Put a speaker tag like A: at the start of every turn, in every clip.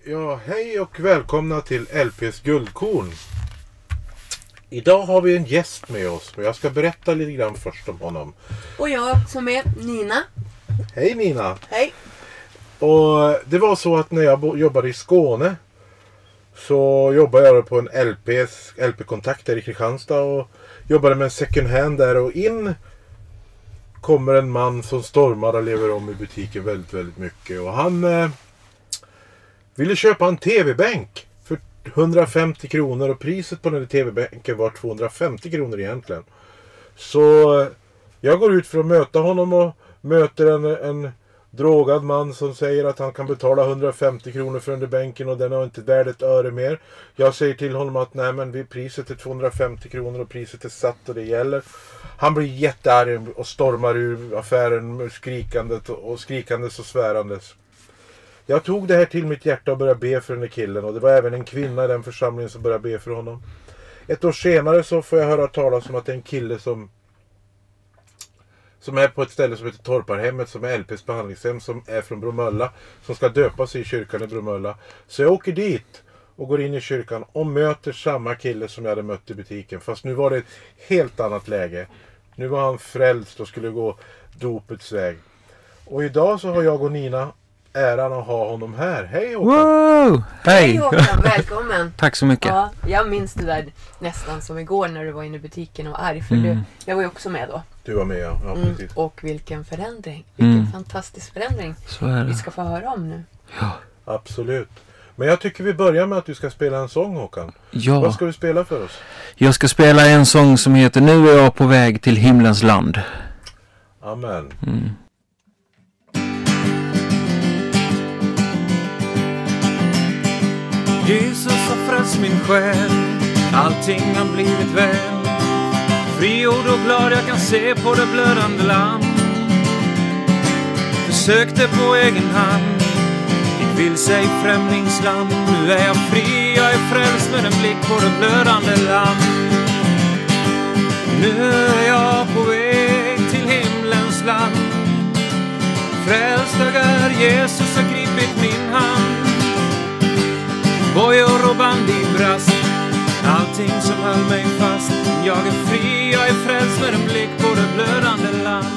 A: Ja, hej och välkomna till LPs guldkorn. Idag har vi en gäst med oss och jag ska berätta lite grann först om honom.
B: Och jag som är Nina.
A: Hej Nina!
B: Hej!
A: Och det var så att när jag jobbade i Skåne så jobbade jag på en LP-kontakt där i Kristianstad och jobbade med en second hand där, och in kommer en man som stormar och lever om i butiken väldigt, väldigt mycket. Och han ville köpa en tv-bänk för 150 kronor och priset på den här tv-bänken var 250 kronor egentligen. Så jag går ut för att möta honom och möter en drogad man som säger att han kan betala 150 kronor för den där bänken och den har inte värd ett öre mer. Jag säger till honom att nej, men priset är 250 kronor och priset är satt och det gäller. Han blir jättearg och stormar ur affären med skrikandes och svärandes. Jag tog det här till mitt hjärta och började be för den där killen, och det var även en kvinna i den församlingen som började be för honom. Ett år senare så får jag höra talas om att det är en kille som är på ett ställe som heter Torparhemmet, som är LPs behandlingshem, som är från Bromölla, som ska döpa sig i kyrkan i Bromölla. Så jag åker dit och går in i kyrkan och möter samma kille som jag hade mött i butiken. Fast nu var det ett helt annat läge. Nu var han frälst och skulle gå dopets väg. Och idag så har jag och Nina äran att ha honom här. Hej Håkan!
C: Wow!
B: Hej Håkan, välkommen!
C: Tack så mycket.
B: Ja, jag minns det där nästan som igår när du var inne i butiken och var arg. För jag var ju också med då.
A: Du var med, ja. Precis.
B: Och vilken förändring. Vilken fantastisk förändring.
C: Så är det.
B: Vi ska få höra om nu.
C: Ja.
A: Absolut. Men jag tycker vi börjar med att du ska spela en sång, Håkan.
C: Ja.
A: Vad ska du spela för oss?
C: Jag ska spela en sång som heter Nu är jag på väg till himlens land.
A: Amen.
D: Jesus har frälst min själ, allting har blivit väl. Frigjord och glad jag kan se på det blödande lamm. Försökte på egen hand, gick vilse i främlingsland. Nu är jag fri, jag är frälst med en blick på det blödande lamm. Nu är jag på väg till himlens land. Frälst jag är, Jesus har gripit min hand. Bojor och band i brast, allting som höll mig fast. Jag är fri, jag är frälst med en blick på det blödande land.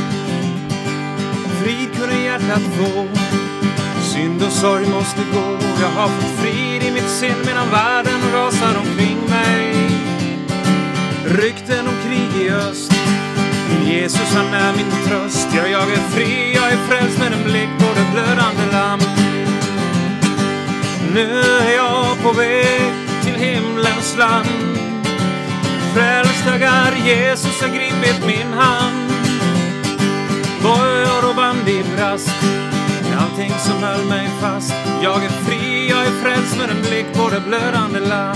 D: Frid kunde hjärtat få, synd och sorg måste gå. Jag har fått frid i mitt sin medan världen rasar omkring mig. Rykten om krig i öst, Jesus han är min tröst. Ja, jag är fri, jag är frälst med en blick på det blödande land. Nu är jag på väg till himlens land. Frälst jag är, Jesus har gripit min hand. Bojor och band i brast, allting som höll mig fast. Jag är fri, jag är frälst med en blick på det blödande land.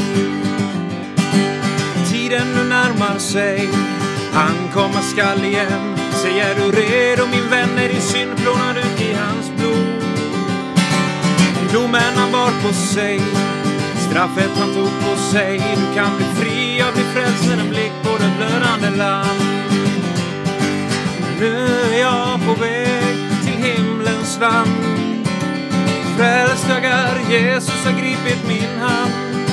D: Tiden nu närmar sig, han komma skall igen. Säger du redo min vän, är din synd plånad ut i hans blod. Domen han bar på sig, straffet han tog på sig. Du kan bli fri, jag blir frälst med en blick på det blödande land. Nu är jag på väg till himlens land. Frälst jag är, Jesus har gripit min hand.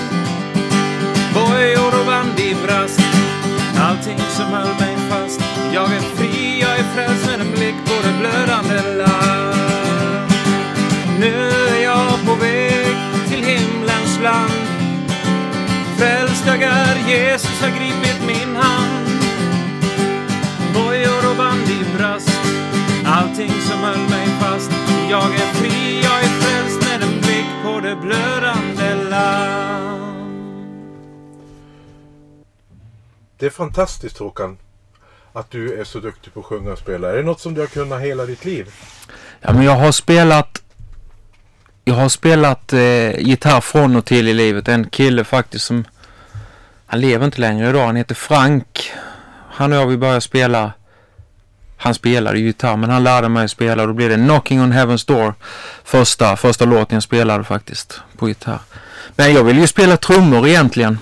D: Bojor och band i brast, allting som höll mig fast. Jag är fri, jag är frälst med en blick på det blödande land. Nu är jag på väg till himlens land. Frälst jag är, Jesus har gripit min hand. Bojor och band i brast, allting som höll mig fast. Jag är fri, jag är frälst med en blick på det blödande land.
A: Det är fantastiskt, Håkan, att du är så duktig på att sjunga och spela. Är det något som du har kunnat hela ditt liv?
C: Ja, men jag har spelat gitarr från och till i livet. En kille faktiskt som, han lever inte längre idag, han heter Frank. Han och jag, vi började spela. Han spelade gitarr, men han lärde mig att spela, och då blev det Knocking on Heaven's Door. Första låten jag spelade faktiskt på gitarr. Men jag ville ju spela trummor egentligen.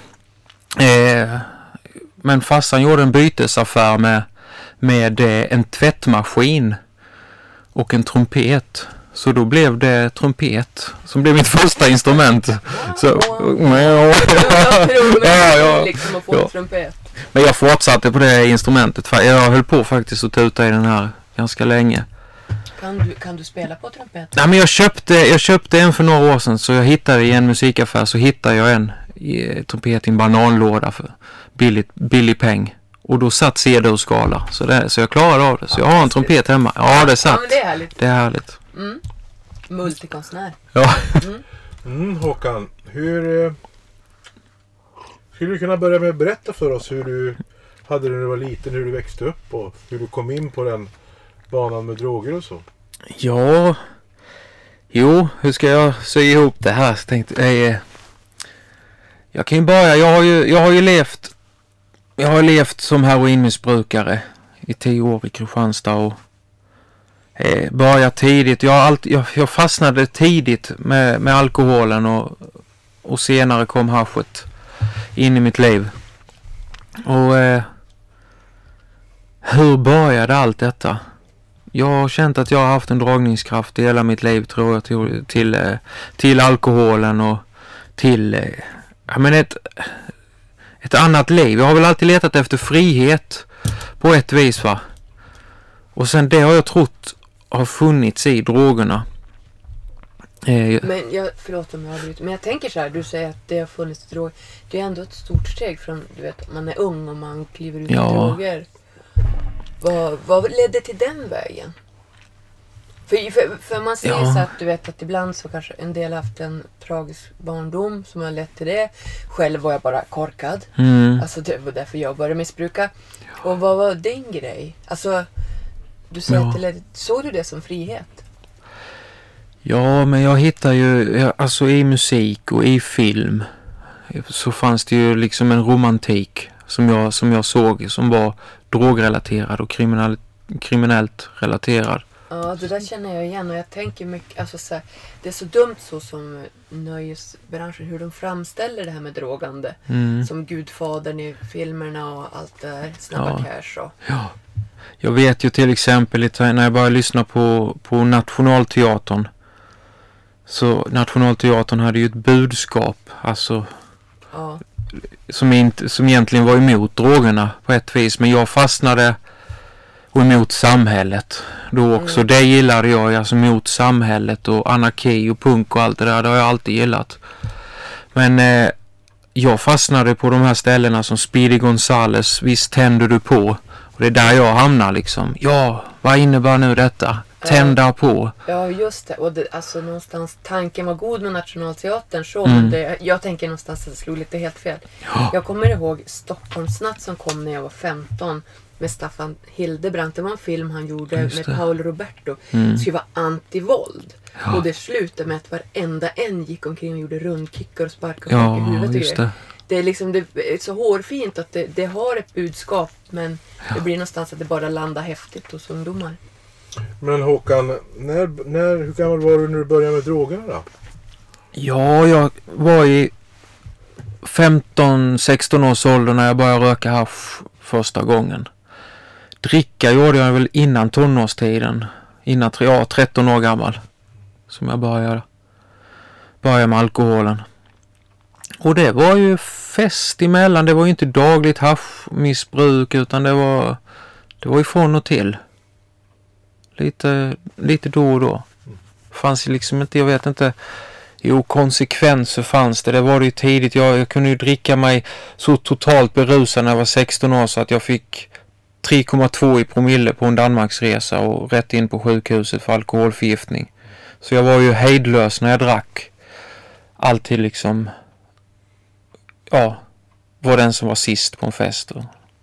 C: Men farsan gjorde en bytesaffär med en tvättmaskin och en trumpet. Så då blev det trumpet som blev mitt första instrument. Så,
B: liksom att få en trumpet.
C: Men jag fortsatte på det instrumentet. Jag höll på faktiskt att tuta i den här ganska länge.
B: Kan du spela på trumpet?
C: Nej, men jag köpte en för några år sedan, så jag hittade i en musikaffär så hittade jag en trumpet i en bananlåda för billig peng. Och då satt CD och skala. Så jag klarade av det. Så jag har en trumpet hemma. Ja, det satt.
B: Ja, men det är härligt.
C: Det är härligt.
B: Mm. Multikonstnär.
C: Ja.
A: Håkan, hur skulle du kunna börja med att berätta för oss hur du hade det när du var liten, hur du växte upp och hur du kom in på den banan med droger och så?
C: Ja. Jo, hur ska jag sy ihop det här? Så tänkte jag kan ju börja. Jag har levt som heroinmissbrukare i 10 år i Kristianstad och började tidigt. Jag fastnade tidigt med alkoholen och senare kom haschet in i mitt liv. Och hur började allt detta? Jag har känt att jag har haft en dragningskraft i hela mitt liv, tror jag, till alkoholen och till ett annat liv. Jag har väl alltid letat efter frihet på ett vis, va? Och sen det har jag trott har funnits i drogerna.
B: Men förlåt om jag avbryter. Men jag tänker så här, du säger att det har funnits droger. Det är ändå ett stort steg från, du vet, man är ung och man kliver ut i droger. Vad ledde till den vägen? För man säger så att du vet att ibland så kanske en del haft en tragisk barndom som har lett till det. Själv var jag bara korkad. Alltså det var därför jag började missbruka. Och vad var din grej? Alltså du säger att det ledde, såg du det som frihet?
C: Ja, men jag hittar ju alltså i musik och i film så fanns det ju liksom en romantik som jag såg som var drogrelaterad och kriminellt relaterad.
B: Ja, det där känner jag igen och jag tänker mycket, alltså så här, det är så dumt så som nöjesbranschen, hur de framställer det här med drogande. Som Gudfadern i filmerna och allt det där, snabba cash och...
C: Ja, jag vet ju till exempel när jag började lyssna på Nationalteatern. Så Nationalteatern hade ju ett budskap, alltså som egentligen var emot drogerna på ett vis, men jag fastnade och emot samhället då också. Det gillade jag, alltså mot samhället och anarki och punk och allt det där, det har jag alltid gillat. Men jag fastnade på de här ställena som Speedy Gonzales, visst tänder du på? Och det är där jag hamnar liksom. Ja, vad innebär nu detta? Tända på. Ja,
B: just det. Och alltså någonstans, tanken var god med Nationalteatern så, men jag tänker någonstans att det slog lite helt fel. Ja. Jag kommer ihåg Stockholmsnatt som kom när jag var 15 med Staffan Hildebrandt. Det var en film han gjorde med Paolo Roberto. Det skulle vara antivåld. Ja. Och det slutade med att varenda en gick omkring och gjorde rundkickar och sparkade folk i huvudet. Det är liksom, det är så hårfint att det har ett budskap, men det blir någonstans att det bara landar häftigt hos ungdomar.
A: Men Håkan, hur gammal var du när du började med drogerna då?
C: Ja, jag var i 15-16 års ålder när jag började röka hasch första gången. Dricka gjorde jag väl innan tonårstiden. Innan 13 år gammal. Som jag började med alkoholen. Och det var ju fest emellan. Det var ju inte dagligt haschmissbruk, utan det var ifrån och till. Lite då och då. Fanns ju liksom inte, jag vet inte. Jo, konsekvenser fanns det. Det var det ju tidigt. Jag kunde ju dricka mig så totalt berusad när jag var 16 år så att jag fick 3,2 i promille på en Danmarksresa och rätt in på sjukhuset för alkoholförgiftning. Så jag var ju hejdlös när jag drack. Alltid liksom, var den som var sist på en fest.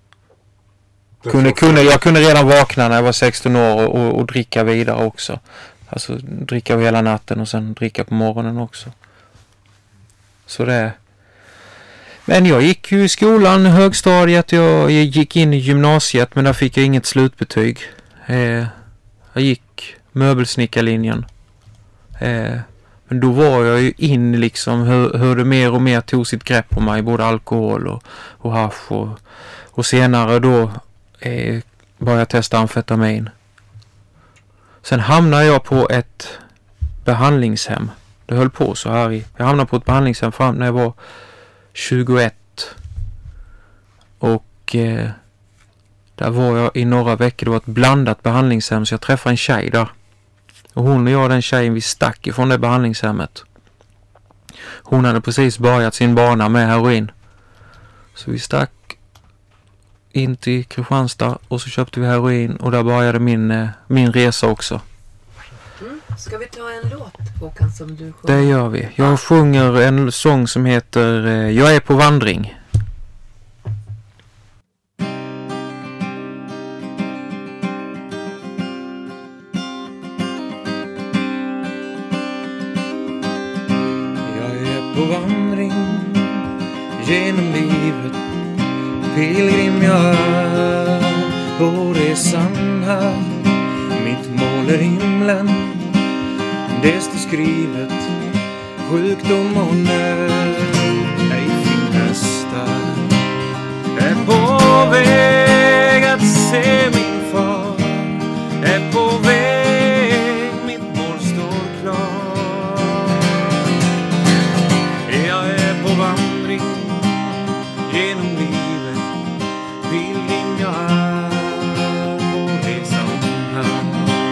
C: Jag kunde redan vakna när jag var 16 år och dricka vidare också. Alltså dricka hela natten och sen dricka på morgonen också. Så det. Men jag gick ju i skolan, högstadiet, jag gick in i gymnasiet, men där fick jag inget slutbetyg. Jag gick möbelsnickarlinjen. Men då var jag ju in liksom hur det mer och mer tog sitt grepp på mig, både alkohol och hasch och senare då började jag testa amfetamin. Sen hamnade jag på ett behandlingshem. Det höll på så här. Jag hamnade på ett behandlingshem fram när jag var 21. Och där var jag i några veckor. Det var ett blandat behandlingshem, så jag träffade en tjej där. Och hon och jag, den tjejen, vi stack ifrån det behandlingshemmet. Hon hade precis börjat sin bana med heroin. Så vi stack in till Kristianstad och så köpte vi heroin. Och där började min resa också.
B: Ska vi ta en låt, Håkan, som du sjunger?
C: Det gör vi. Jag sjunger en sång som heter Jag är på vandring.
D: På vandring genom livet, pilgrim jag är på resan här. Mitt mål är himlen, det står skrivet. Sjukdom och nöd ej finnes där. Är på väg att se min far, är på väg, mitt mål står klart. Vandring genom livet, pilgrim jag är på resan här.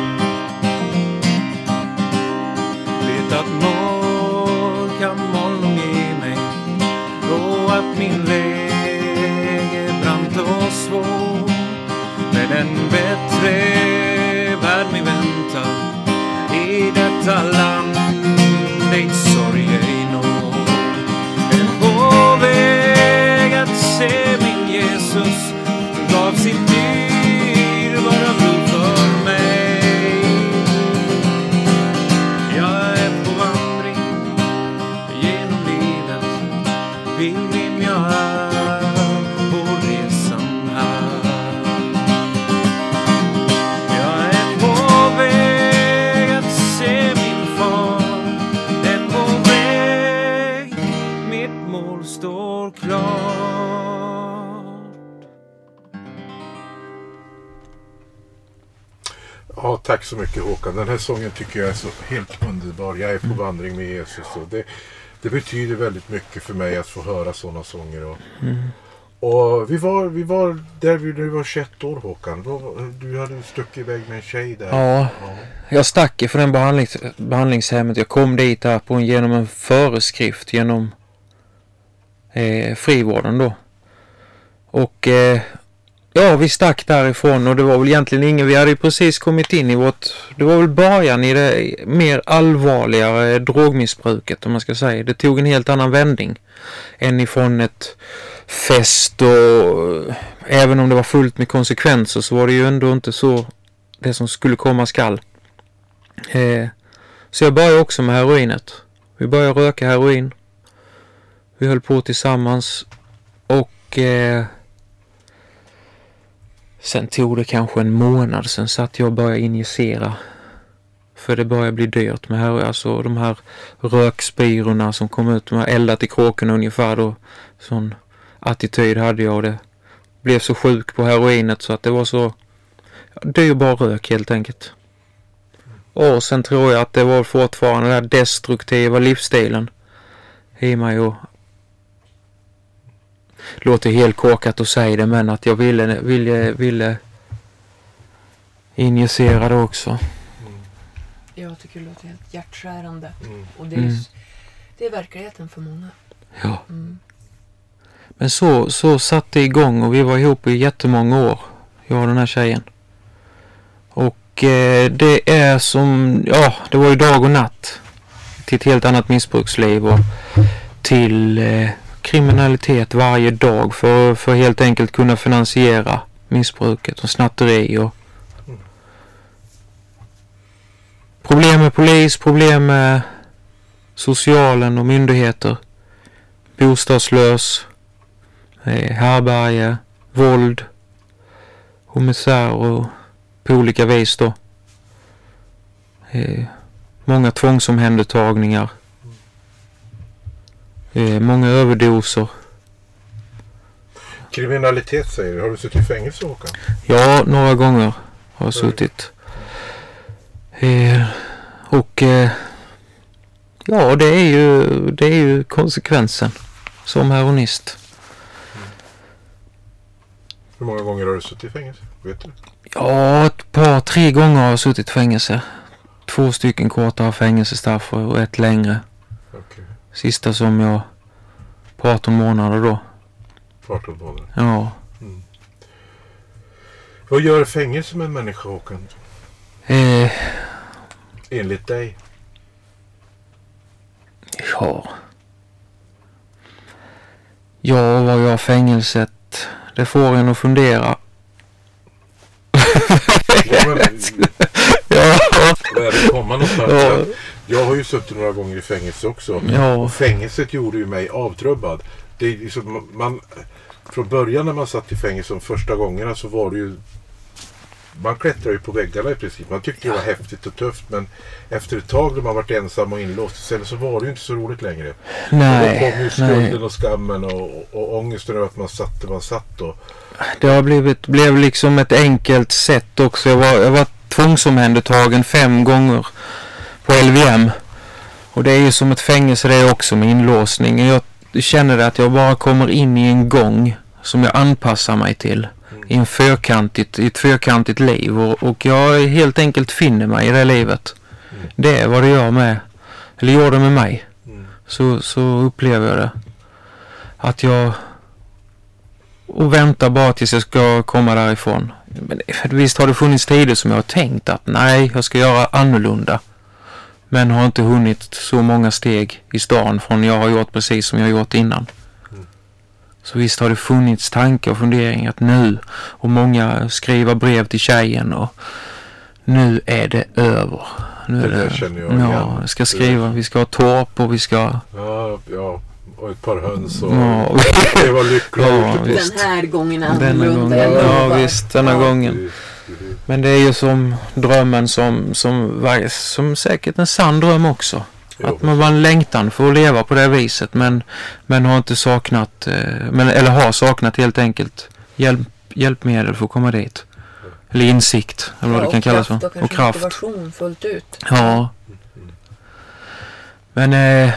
D: Vet att morgon kan moln ge mig, och att min väg är brant och svår. Men en bättre värld mig väntar i detta land, dit sorg ej når. Se min Jesus gav sitt dyrbara blod för mig. Jag är på vandring genom livet, pilgrim jag är på resan här. Jag är på väg att se min far, är på väg, mitt mål står klart.
A: Ja, tack så mycket Håkan. Den här sången tycker jag är så helt underbar. Jag är på vandring med Jesus. Och det betyder väldigt mycket för mig att få höra sådana sånger. Och vi var där du var 21 år, Håkan. Du hade stuckit iväg med en tjej där.
C: Ja. Jag stack ifrån den behandlingshemmet. Jag kom dit här genom en föreskrift genom frivården då. Och ja, vi stack därifrån och det var väl egentligen ingen, vi hade ju precis kommit in i det var väl början i det mer allvarligare drogmissbruket, om man ska säga. Det tog en helt annan vändning än ifrån ett fest, och även om det var fullt med konsekvenser så var det ju ändå inte så det som skulle komma skall. Så jag började också med heroinet. Vi började röka heroin. Vi höll på tillsammans och sen tog det kanske en månad, sen satt jag och började injicera. För det började bli dyrt med heroin. Alltså de här rökspirorna som kom ut, de här eldat i kråken ungefär då. Sån attityd hade jag, och det blev så sjuk på heroinet så att det var så dyrbar rök helt enkelt. Och sen tror jag att det var fortfarande den där destruktiva livsstilen i mig, och låter helt korkat att säga det, men att jag ville injicera det också.
B: Jag tycker det låter helt hjärtskärande. Och det är verkligheten för många.
C: Ja. Men så satte det igång, och vi var ihop i jättemånga år, jag och den här tjejen. Och det är som, ja, det var ju dag och natt till ett helt annat missbruksliv och till kriminalitet varje dag för helt enkelt kunna finansiera missbruket och snatteri och problem med polis, problem med socialen och myndigheter, bostadslös, härberge, våld och misär och på olika vis då. Många tvångsomhändertagningar. Många överdoser.
A: Kriminalitet säger du. Har du suttit i fängelse, Håkan?
C: Ja, några gånger har jag suttit. Och Ja, det är ju konsekvensen som heroinist.
A: Hur många gånger har du suttit i fängelse? Vet du?
C: Ja, 3 gånger har jag suttit i fängelse. 2 stycken kortare fängelsestraff och 1 längre.
A: Okay.
C: Sista som jag på 18 månader då.
A: 18 månader?
C: Ja.
A: Mm. Vad gör fängelse med en människa, Håkan? Enligt dig?
C: Ja, vad gör fängelset? Det får en att fundera.
A: Jag har ju suttit några gånger i fängelse också.
C: Ja.
A: Och fängelset gjorde ju mig avtrubbad. Det är liksom, från början när man satt i fängelse de första gångerna så var det ju, man klättrade ju på väggarna i princip. Man tyckte det var häftigt och tufft, men efter ett tag när man varit ensam och inlåst sen så var det ju inte så roligt längre.
C: Nej.
A: Och då kom ju skulden och skammen och ångesten över att man satt och
C: det blev liksom ett enkelt sätt också. Jag var tvångsomhändertagen 5 gånger på LVM. Och det är ju som ett fängelse det också med inlåsning. Jag känner att jag bara kommer in i en gång som jag anpassar mig till. I ett fyrkantigt liv. Och jag helt enkelt finner mig i det livet. Det är vad det gör med mig. Så upplever jag det. Att jag och väntar bara tills jag ska komma därifrån. Men visst har det funnits tider som jag har tänkt att nej, jag ska göra annorlunda. Men har inte hunnit så många steg i stan från jag har gjort precis som jag har gjort innan. Så visst har det funnits tankar och funderingar att nu, och många skriver brev till tjejen och nu är det över. Nu är det
A: känner jag igen.
C: Ja, jag ska skriva, vi ska ha torp och vi ska...
A: Ja. Och ett par höns och det var lyckligt.
B: Den här gången annorlunda.
C: Ja, visst, denna gången. Men det är ju som drömmen som säkert en sann dröm också. Jo. Att man var en längtan för att leva på det viset, men har inte saknat, eller har saknat helt enkelt hjälpmedel för att komma dit. Eller insikt, eller vad det kan kallas för.
B: Och kraft. Motivation fullt ut.
C: Ja. Men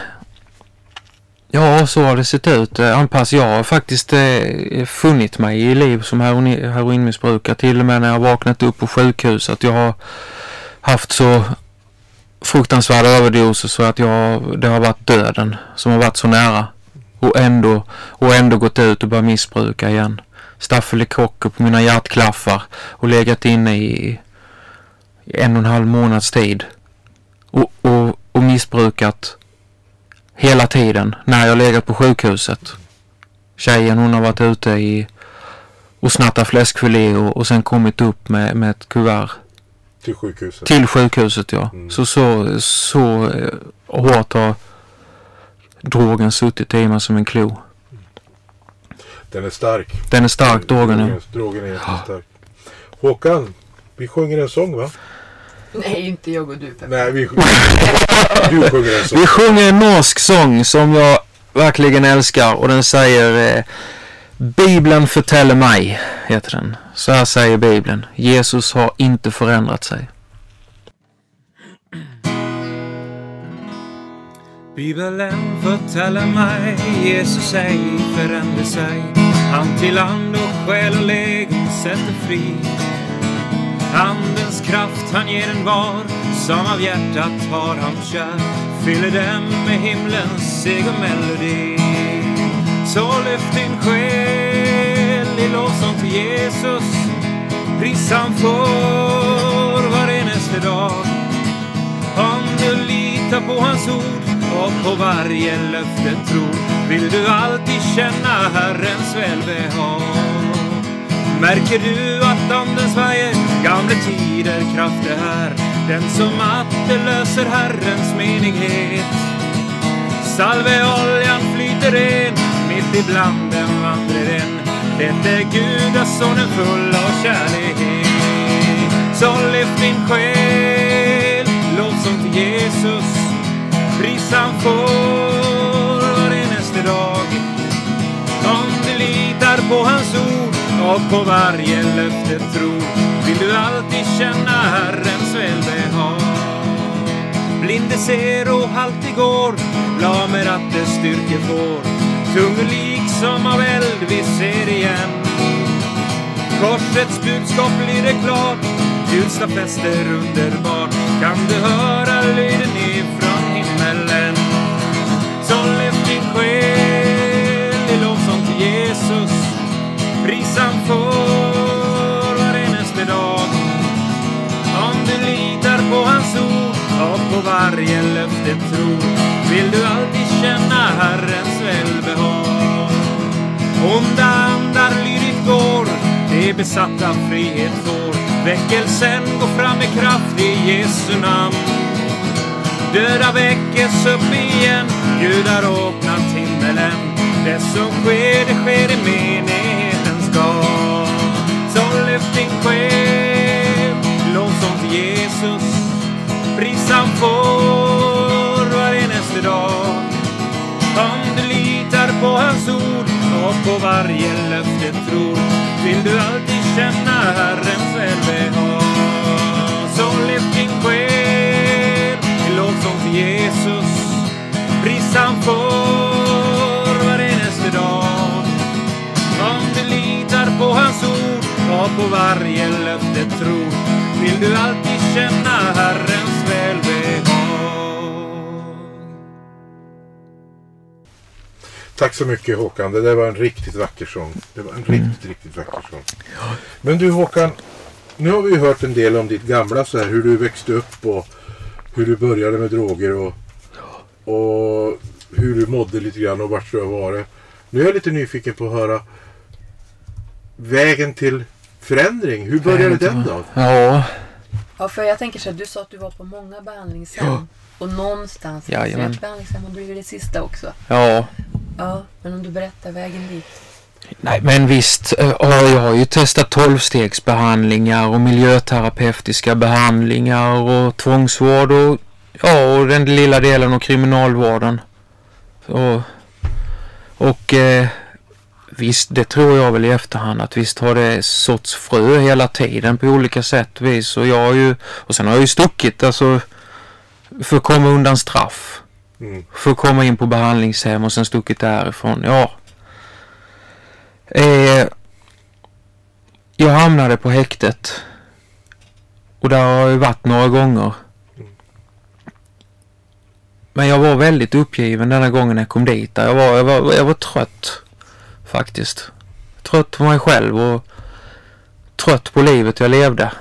C: ja, så har det sett ut. Jag har faktiskt funnit mig i liv som heroinmissbrukare. Till och med när jag vaknat upp på sjukhus. Att jag har haft så fruktansvärda överdoser så att det har varit döden som har varit så nära. Och ändå gått ut och börjat missbruka igen. Stafylokocker på mina hjärtklaffar. Och legat inne i 1,5 månads tid. Och missbrukat hela tiden när jag legat på sjukhuset. Tjejen, hon har varit ute och snattat fläskfilé och sen kommit upp med ett kuvert. Till sjukhuset, ja. Så hårt har drogen suttit i mig som en klo.
A: Den är stark.
C: Den är stark, drogen.
A: Drogen är jättestark. Håkan, vi sjunger en sång, va?
B: Nej, inte jag och du.
A: Nej, du sjunger en sång.
C: Vi sjunger en norsk sång som jag verkligen älskar. Och den säger Bibeln förtäller mig, heter den. Så här säger Bibeln. Jesus har inte förändrat sig.
D: Bibeln förtäller mig, Jesus ej förändrar sig. Han till land och själ och legum sätter fri. Andens kraft han ger en var, som av hjärtat har han kär. Fyller dem med himlens segermelodi. Så lyft din själ i lovsång till Jesus. Pris han får var enaste dag. Om du litar på hans ord och på varje löfte tror, vill du alltid känna Herrens välbehag. Märker du att andens vajer, gamla tider kraft är här, den som att det löser Herrens menighet. Salveoljan flyter in, mitt ibland den vandrar den. Det är Gudasonen full av kärlek. Så lyft din själ, lovsång till Jesus. Pris han får var enaste dag. Om du litar på hans ord och på varje löfte tror, vill du alltid känna Herrens välbehag. Blinde ser och halt går, lamer att det styrke får. Tung och lik som av eld vi ser igen. Korsets budskap blir det klart, julstafester underbart. Kan du höra lyden ifrån himmelen? Så lyft din själ i lovsång till Jesus. Pris han får var enaste dag. Om du litar på hans ord och på varje löfte tror, vill du alltid känna Herrens välbehag. Onda andar lydigt går, det besatta frihet får. Väckelsen går fram med kraft i Jesu namn. Döda väckes upp igen, judar åknat himmelen. Det som sker, det sker i menighetens dag. Så lyft din själ, lovsång till Jesus. Pris han får var enaste dag. Om du litar på hans ord och på varje löfte tror, vill du alltid känna Herrens välbehag. Så lyft din själ i lovsång till Jesus. Pris han får var enaste dag. Om du litar på hans ord och på varje löfte tror, vill du alltid känna Herrens välbehag.
A: Tack så mycket Håkan, det där var en riktigt vacker sång. Det var en riktigt vacker sång. Men du Håkan, nu har vi ju hört en del om ditt gamla så här, hur du växte upp och hur du började med droger och hur du mådde lite grann och vart du har varit. Nu är jag lite nyfiken på att höra vägen till förändring. Hur började den då?
B: Ja, för jag tänker så att du sa att du var på många behandlingshem. Och någonstans i ett behandlingshem har blivit det sista också.
C: Ja.
B: Ja, men om du berättar vägen dit.
C: Nej, men visst. Jag har ju testat 12-stegsbehandlingar och miljöterapeutiska behandlingar och tvångsvård och den lilla delen av kriminalvården. Och visst, det tror jag väl i efterhand att visst har det såtts frö hela tiden på olika sätt och vis. Och sen har jag ju stuckit alltså för att komma undan straff. För att komma in på behandlingshem och sen stuckit därifrån. Jag hamnade på häktet. Och där har jag varit några gånger. Men jag var väldigt uppgiven denna gången jag kom dit. Jag var trött. Faktiskt. Trött på mig själv och trött på livet jag levde.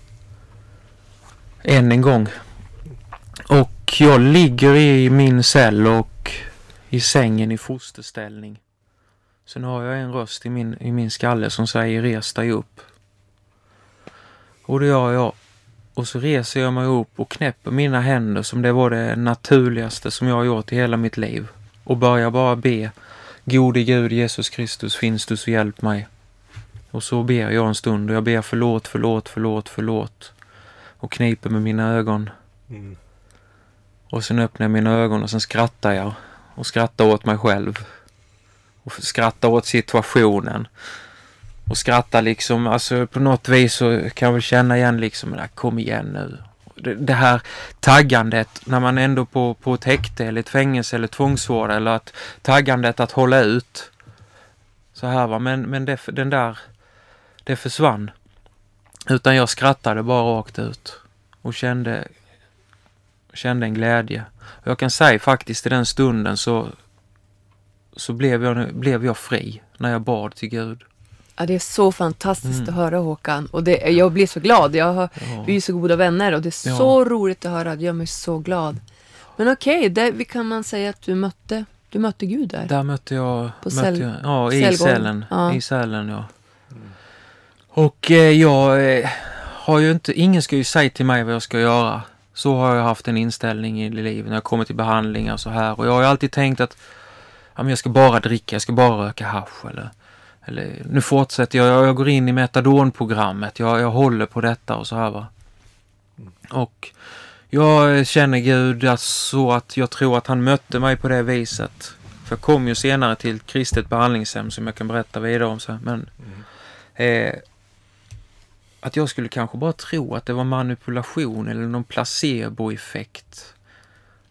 C: Än en gång. Och jag ligger i min cell och i sängen i fosterställning. Sen har jag en röst i min skalle som säger res dig upp. Och det gör jag. Och så reser jag mig upp och knäpper mina händer som det var det naturligaste som jag har gjort i hela mitt liv. Och börjar bara be. Gode Gud Jesus Kristus, finns du så hjälp mig. Och så ber jag en stund och jag ber förlåt. Och kniper med mina ögon. Och sen öppnar jag mina ögon och sen skrattar jag. Och skrattar åt mig själv. Och skrattar åt situationen. Och skrattar liksom, alltså på något vis så kan jag väl känna igen liksom, kom igen nu. Det här taggandet när man ändå på ett häkte eller ett fängelse eller tvångsvård eller att taggandet att hålla ut. Så här va, men det försvann. Utan jag skrattade bara rakt ut. Och kände en glädje. Och jag kan säga faktiskt i den stunden så blev jag fri när jag bad till Gud.
B: Ja, det är så fantastiskt att höra Håkan. Och jag blir så glad. Vi är så goda vänner och det är så roligt att höra. Det gör mig så glad. Men okej, kan man säga att du mötte Gud där?
C: Där mötte jag
B: i
C: cellen. I cellen, ja. Och jag har ju inte, ingen ska ju säga till mig vad jag ska göra. Så har jag haft en inställning i livet när jag kommer till behandlingar och så här. Och jag har ju alltid tänkt att jag ska bara dricka, jag ska bara röka hasch eller nu fortsätter jag går in i metadonprogrammet. Jag håller på detta och så här va. Och jag känner Gud så att jag tror att han mötte mig på det viset. För jag kom ju senare till ett kristet behandlingshem som jag kan berätta vidare om så här. Men att jag skulle kanske bara tro att det var manipulation eller någon placeboeffekt.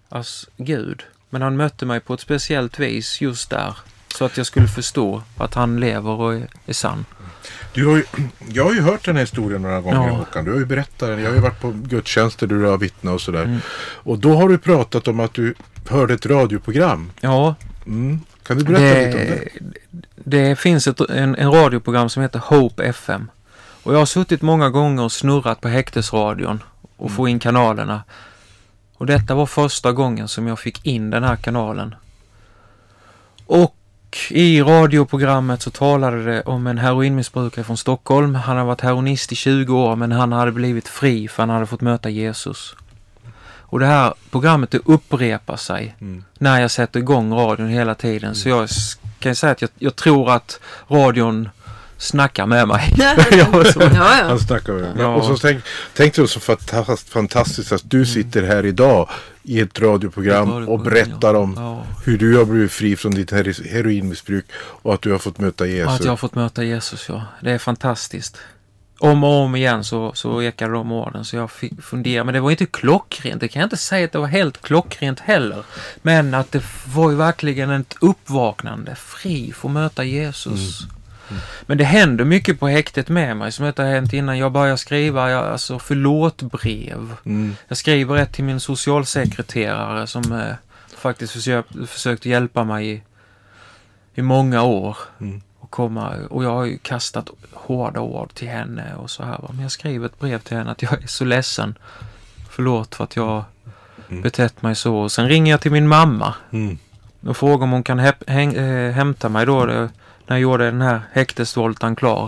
C: alltså Gud. Men han mötte mig på ett speciellt vis just där. Så att jag skulle förstå att han lever och är sann.
A: Jag har ju hört den här historien några gånger, Håkan. Du har ju berättat den. Jag har ju varit på gudstjänster där du har vittnat och sådär. Och då har du pratat om att du hörde ett radioprogram.
C: Ja.
A: Kan du berätta lite om det?
C: Det finns en radioprogram som heter Hope FM. Och jag har suttit många gånger och snurrat på häktesradion och få in kanalerna. Och detta var första gången som jag fick in den här kanalen. Och i radioprogrammet så talade det om en heroinmissbrukare från Stockholm. Han har varit heroinist i 20 år, men han hade blivit fri för han hade fått möta Jesus. Och det här programmet det upprepar sig när jag sätter igång radion hela tiden. Så jag kan säga att jag tror att radion snackar med mig.
A: Han snackar med mig. Ja. Och så tänkte jag så fantastiskt att du sitter här idag i ett radioprogram och berättar om hur du har blivit fri från ditt heroinmissbruk och att du har fått möta Jesus.
C: Att jag har fått möta Jesus, ja. Det är fantastiskt. Om och om igen så ekade de orden, så jag fick fundera. Men det var inte klockrent. Det kan jag inte säga att det var helt klockrent heller. Men att det var ju verkligen ett uppvaknande. Fri för att möta Jesus. Men det händer mycket på häktet med mig som inte har hänt innan. Jag börjar skriva förlåtbrev. Jag skriver ett till min socialsekreterare som faktiskt försökte hjälpa mig i många år. Och jag har ju kastat hårda ord till henne och så här. Men jag skriver ett brev till henne att jag är så ledsen. Förlåt för att jag betett mig så. Och sen ringer jag till min mamma och frågar om hon kan hämta mig då när jag gjorde den här häktesvoltan klar.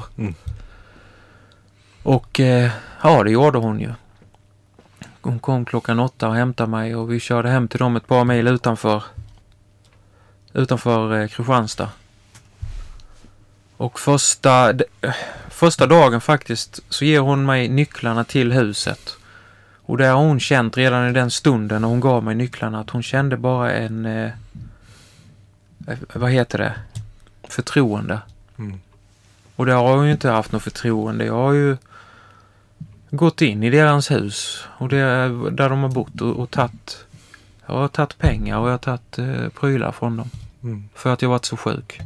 C: Och det gjorde hon ju. Hon kom 8:00 och hämtade mig och vi körde hem till dem ett par mil utanför Kristianstad. Och första dagen faktiskt så ger hon mig nycklarna till huset. Och det har hon känt redan i den stunden när hon gav mig nycklarna att hon kände bara en förtroende. Och det har hon ju inte haft något förtroende. Jag har ju gått in i deras hus och där de har bott och jag har tagit pengar och jag har tagit prylar från dem. För att jag varit så sjuk.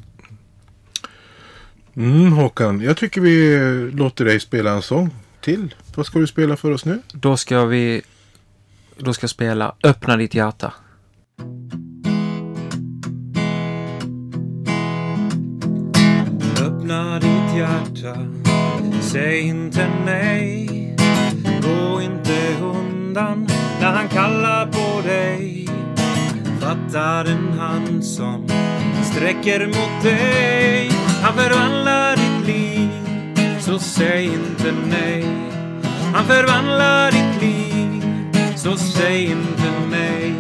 A: Håkan, jag tycker vi låter dig spela en sång till. Vad ska du spela för oss nu?
C: Då ska jag spela Öppna ditt hjärta.
D: Öppna ditt hjärta, säg inte nej. Gå inte undan när han kallar på dig. Fatta den hand som sträcker mot dig. Han förvandlar ditt liv, så säg inte nej. Han förvandlar ditt liv, så säg inte nej.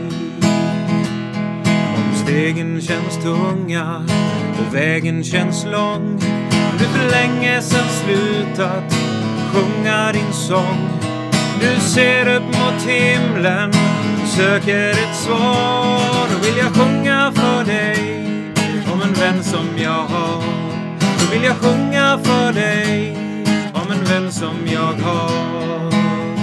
D: Om stegen känns tunga och vägen känns lång, du för länge sedan slutat sjunga din sång. Du ser upp mot himlen, söker ett svar. Då vill jag sjunga för dig om en vän som jag har. Då vill jag sjunga för dig om en vän som jag har.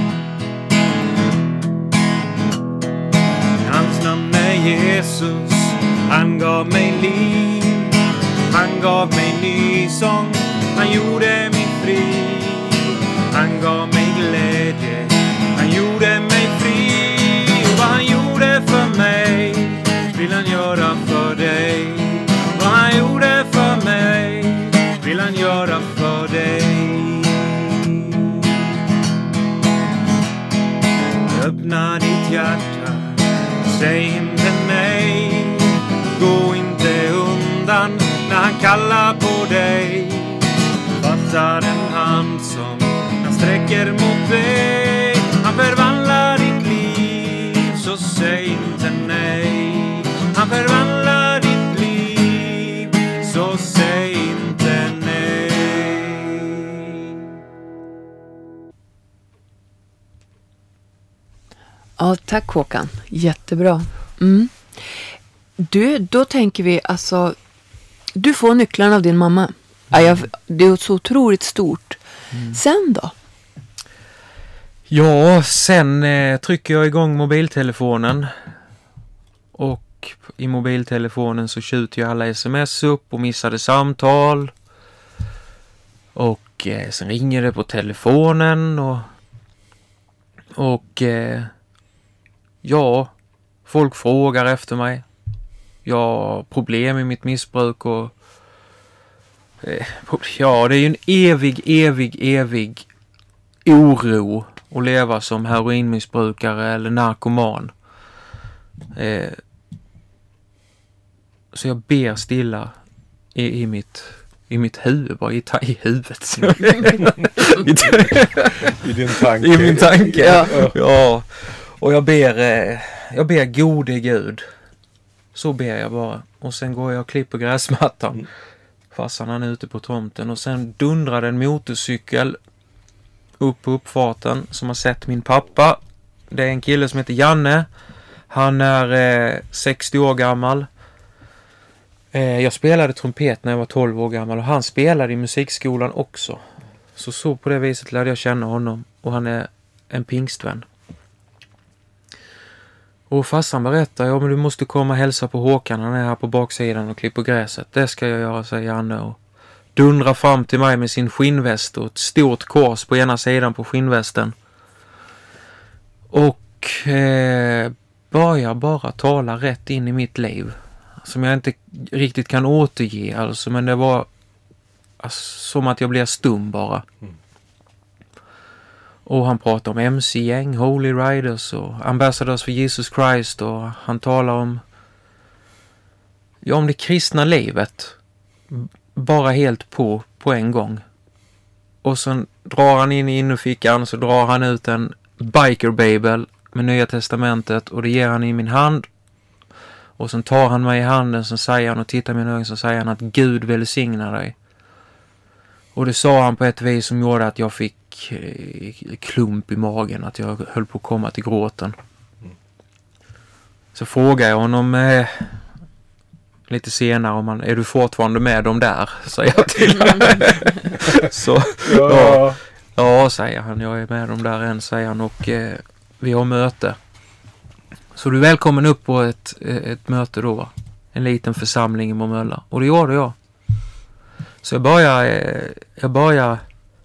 D: Hans namn är Jesus, han gav mig liv. Han gav mig ny sång, han gjorde mig fri. Han gav mig glädje, han gjorde mig fri. Och vad han gjorde för mig vill han göra för dig. Vad han gjorde för mig vill han göra för dig. Öppna ditt hjärta, säg inte nej. Gå inte undan när han kallar på dig. Fatta den hand som han sträcker mot dig. Han förvandlar ditt liv, så säg inte nej. Han förvandlar ditt liv, så säg inte nej.
B: Ja, tack Håkan. Jättebra. Då tänker vi alltså, du får nycklarna av din mamma. Det är så otroligt stort. Sen då?
C: Ja, sen trycker jag igång mobiltelefonen Och i mobiltelefonen så skjuter ju alla sms upp och missade samtal. Och sen ringer det på telefonen och ja, folk frågar efter mig. Jag har problem i mitt missbruk och ja, det är ju en evig oro att leva som heroinmissbrukare eller narkoman. Så jag ber stilla i mitt huvud, bara i huvudet.
A: I din tanke.
C: I min tanke, ja. Och jag ber gode Gud. Så ber jag bara. Och sen går jag och klipper gräsmattan. Farsan han är ute på tomten. Och sen dundrar en motorcykel upp på uppfarten som har sett min pappa. Det är en kille som heter Janne. Han är 60 år gammal. Jag spelade trumpet när jag var 12 år gammal och han spelade i musikskolan också. Så på det viset lärde jag känna honom och han är en pingstvän. Och farsan berättar, ja men du måste komma och hälsa på Håkan, han är här på baksidan och klipper gräset. Det ska jag göra, säger Janne och dundrar fram till mig med sin skinnväst och ett stort kors på ena sidan på skinnvästen. Och börjar bara tala rätt in i mitt liv. Som jag inte riktigt kan återge alltså, men det var som att jag blev stum bara. Och han pratar om MC-gäng, Holy Riders och Ambassadors for Jesus Christ och han talar om det kristna livet bara helt på en gång. Och sen drar han in i innerfickan så drar han ut en Biker Bible med Nya Testamentet och det ger han i min hand. Och sen tar han mig i handen så säger han och tittar i mina ögon så säger han att Gud välsignar dig. Och det sa han på ett vis som gjorde att jag fick klump i magen, att jag höll på att komma till gråten. Så frågar jag honom lite senare om är du fortfarande med dem där? Säger jag till så ja, säger han, jag är med dem där än, säger han, och vi har möte. Så du är välkommen upp på ett möte då, va? En liten församling i Måmölla. Och det gjorde jag. Så jag började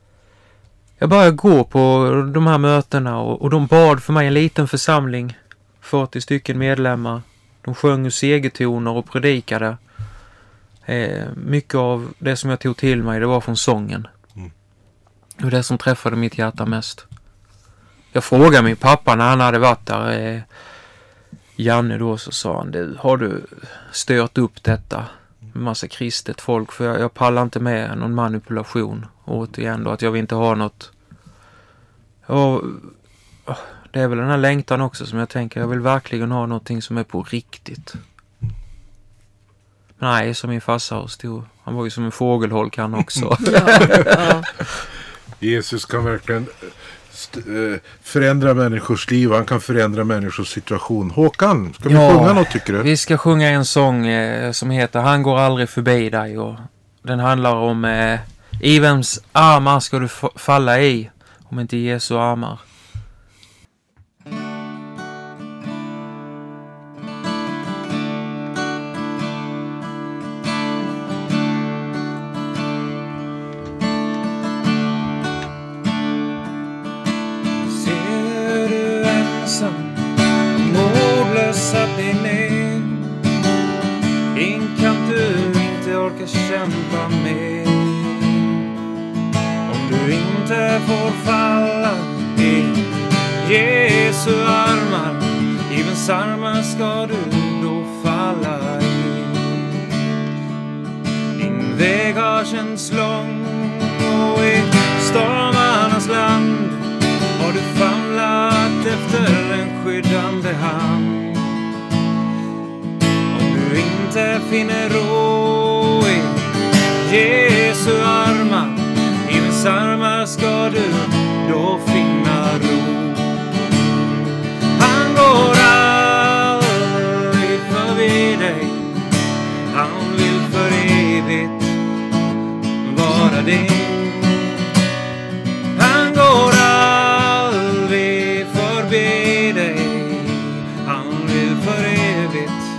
C: gå på de här mötena och de bad för mig, en liten församling, 40 stycken medlemmar. De sjöng segertoner och predikade. Mycket av det som jag tog till mig, det var från sången. Och det som träffade mitt hjärta mest. Jag frågade min pappa när han hade varit där, Janne då, så sa han, har du stört upp detta med massa kristet folk? För jag pallar inte med någon manipulation. Återigen då, att jag vill inte ha något. Och det är väl den här längtan också som jag tänker, jag vill verkligen ha någonting som är på riktigt. Men nej, som min farsa stod, han var ju som en fågelholk han också.
B: Ja.
A: Jesus kan verkligen förändra människors liv. Han kan förändra människors situation. Håkan, ska vi sjunga något tycker du?
C: Vi ska sjunga en sång som heter Han går aldrig förbi dig. Och den handlar om i vems armar ska du falla i om inte Jesu armar.
D: Kämpa med. Om du inte får falla i Jesu armar, i vems armar ska du då falla i? Din väg har känts lång och i stormarnas land har du famlat efter en skyddande hand. Om du inte finner ro i Jesu armar, i vems armar ska du då finna ro? Han går aldrig förbi dig, han vill för evigt vara din. Han går aldrig förbi dig, han vill för evigt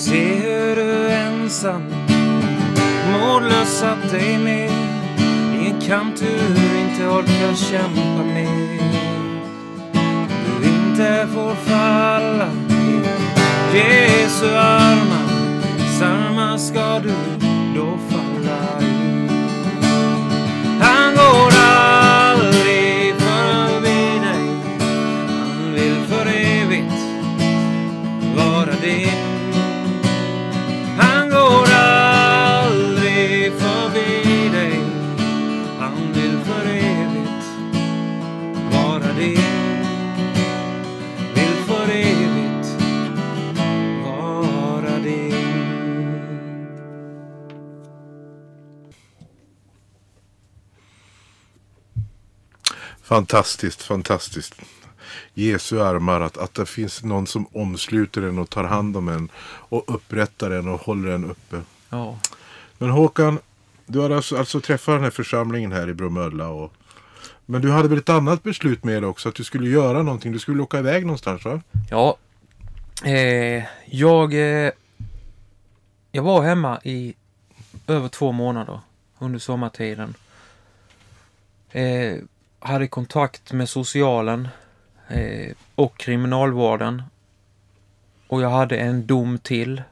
D: Se hur du ensam mållös satt dig ner i en kamp du inte orkar kämpa med. Du inte får falla i Jesu armar, samma ska du då falla i. Han går aldrig förbi dig, han vill för evigt vara din. Han går aldrig förbi dig, han vill för evigt vara din. Vill för evigt vara din.
A: Fantastiskt, fantastiskt. Jesu armar, att det finns någon som omsluter en och tar hand om en och upprättar en och håller en uppe.
C: Ja.
A: Men Håkan, du har alltså träffat den här församlingen här i Bromölla. Men du hade väl ett annat beslut med dig också, att du skulle göra någonting. Du skulle åka iväg någonstans, va?
C: Ja. Jag var hemma i över 2 månader under sommartiden. Hade kontakt med socialen och kriminalvården. Och jag hade en dom till.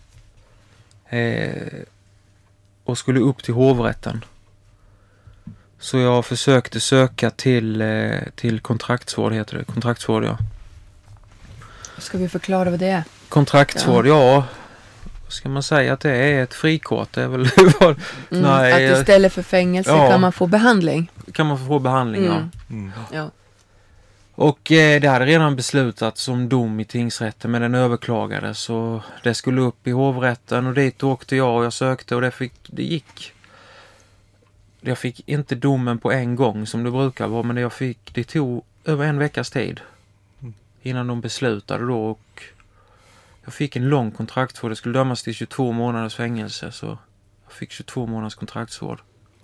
C: Och skulle upp till hovrätten. Så jag försökte söka till kontraktsvård, heter det. Kontraktsvård, ja.
B: Ska vi förklara vad det är?
C: Kontraktsvård, ja. Ska man säga att det är ett frikort? Det är väl nej,
B: att istället för fängelse kan man få behandling.
C: Kan man få behandling, ja.
B: Ja.
C: Och det hade redan beslutats som dom i tingsrätten, men den överklagades. Så det skulle upp i hovrätten och dit åkte jag och jag sökte och det gick. Jag fick inte domen på en gång som det brukar vara, men det tog över en veckas tid innan de beslutade då, och jag fick en lång kontraktsvård. Det skulle dömas till 22 månaders fängelse, så jag fick 22 månaders kontraktsvård.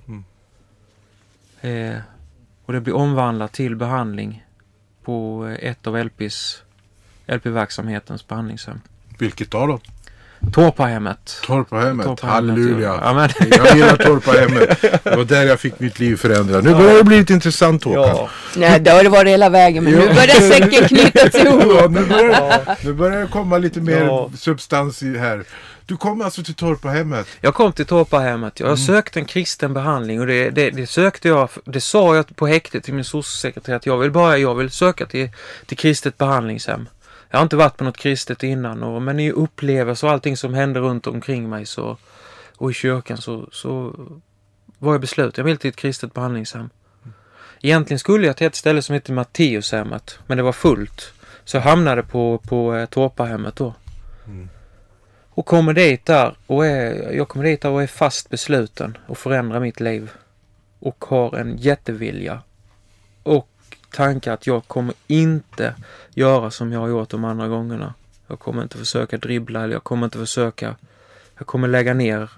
C: Och det blev omvandlat till behandling på ett av LP-verksamhetens behandlingshem.
A: Vilket då?
C: Torpahemmet.
A: Torpahemmet, halleluja.
C: Ja, men...
A: Jag gillar Torpahemmet. Det var där jag fick mitt liv förändrat. Nu börjar det bli lite intressant, Håkan.
C: Ja.
B: Nej, det har det varit hela vägen, men nu börjar säcken knytas ihop.
A: Ja, nu börjar det komma lite mer substans i här. Du kom alltså till Torpahemmet?
C: Jag kom till Torpahemmet. Jag sökte en kristen behandling och det sökte jag. Det sa jag på häktet till min socialsekreterare att jag vill söka till kristet behandlingshem. Jag har inte varit på något kristet innan, men i upplevelser och allting som hände runt omkring mig och i kyrkan så var jag beslutad. Jag ville till ett kristet behandlingshem. Egentligen skulle jag till ett ställe som heter Matteushemmet, men det var fullt. Så jag hamnade på Torpahemmet då. Och kommer dit där och är fast besluten att förändra mitt liv. Och har en jättevilja. Och tankar att jag kommer inte göra som jag har gjort de andra gångerna. Jag kommer inte försöka dribbla, eller jag kommer lägga ner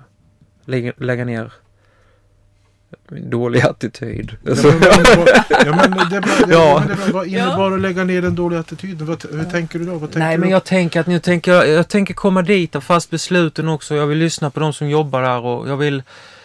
C: min dåliga attityd.
A: Vad innebar att lägga ner den dåliga attityden? Hur tänker du då?
C: Men jag tänker komma dit och fast besluten också. Jag vill lyssna på de som jobbar där och jag vill